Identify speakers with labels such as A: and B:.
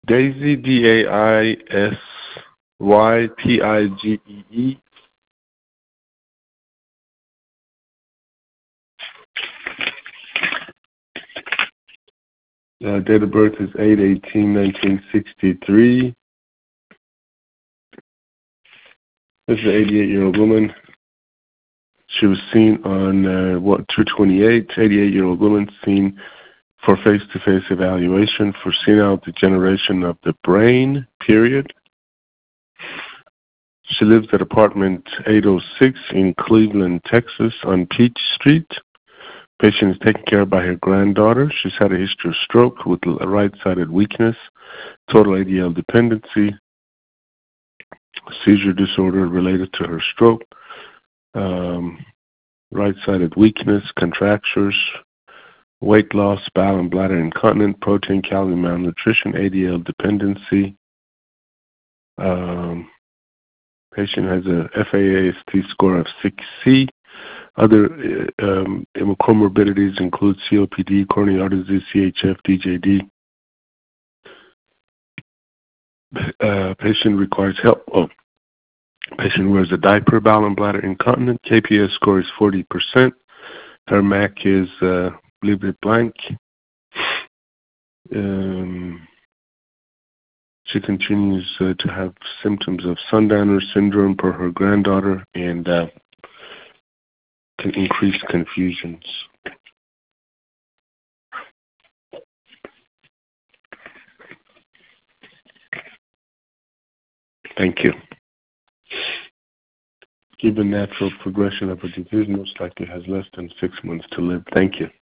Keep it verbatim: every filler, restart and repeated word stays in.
A: Daisy, D A I S Y P I G E E. Uh, date of birth is eight eighteen nineteen sixty-three. This is an eighty-eight-year-old woman. She was seen on, uh, what, two twenty-eight, eighty-eight-year-old woman seen for face-to-face evaluation for senile degeneration of the brain, period. She lives at apartment eight oh six in Cleveland, Texas on Peach Street. Patient is taken care of by her granddaughter. She's had a history of stroke with right-sided weakness, total A D L dependency, seizure disorder related to her stroke, um, right-sided weakness, contractures, weight loss, bowel and bladder incontinent, protein, calorie malnutrition, A D L dependency. Um, patient has a F A S T score of six C. Other um, comorbidities include C O P D, coronary artery disease, C H F, D J D. Uh, patient requires help. Oh, patient wears a diaper, bowel and bladder incontinent. K P S score is forty percent. Her M A C is uh, leave it blank. Um, she continues uh, to have symptoms of Sundowner syndrome per her granddaughter and uh, can increase confusions. Thank you. Given natural progression of a disease, most likely has less than six months to live. Thank you.